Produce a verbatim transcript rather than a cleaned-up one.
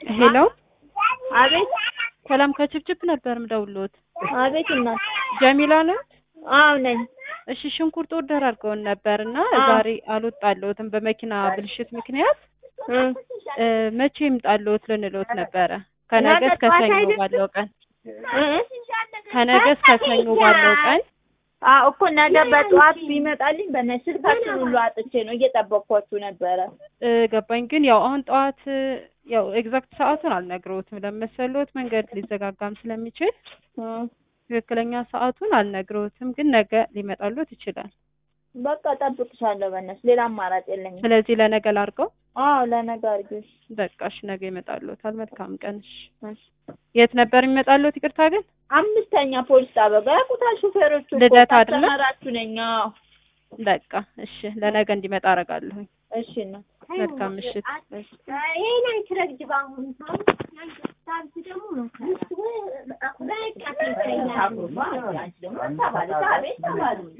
ሄሎ አቤት ሰላም ከችፕችፕ ነበር ምደውልዎት። አቤት እናት ጀሚላ ነው? አዎ ነኝ። እሺ ሽንኩርት ኦርደር አድርገውን ነበርና ዛሬ አልወጣልዎትም በመኪና ብልሽት ምክንያት እ መቼ ይምጣልዎት ልንልዎት ነበረ። ከነገ እስከ ሰኞ ባለው ቀን ከነገ እስከ ሰኞ ባለው ቀን አዎ እኮ ነገ በጠዋት ቢመጣልኝ በእናትሽ ስልካችን ሁሉ አጥቼ ነው እየጠበቅኳችሁ ነበረ። እ ገባኝ ግን ያው አሁን ጠዋት ያው ኤግዛክት ሰዓቱን አልነግረውትም ለመሰሎት መንገድ ሊዘጋጋም ስለሚችል ትክክለኛ ሰዓቱን አልነግረውትም ግን ነገ ሊመጣልዎት ይችላል። በቃ ጠብቅሻለሁ በእናትሽ ሌላ አማራጭ የለኝም። ስለዚህ ለነገ ላድርገው? አዎ ለነገ አድርጊው። በቃ እሺ ነገ ይመጣልዎታል። መልካም ቀን። እሺ የት ነበር የሚመጣልዎት ይቅርታ ግን? አምስተኛ ፖሊስ ጣቢያ ያውቁታል ሹፌሮቹ እኮ ልደታ አይደለ? ተመራችሁ ነኝ። አዎ በቃ እሺ ለነገ እንዲመጣ አደርጋለሁ። እሺ እናት መልካም ምሽት። ይሄን አይትረግጅ ባሁን ታው ታንስ ደግሞ ነው በቃ ተይኝ ታቁ ባንቺ ደግሞ ታባለ ታቤት ታባሉ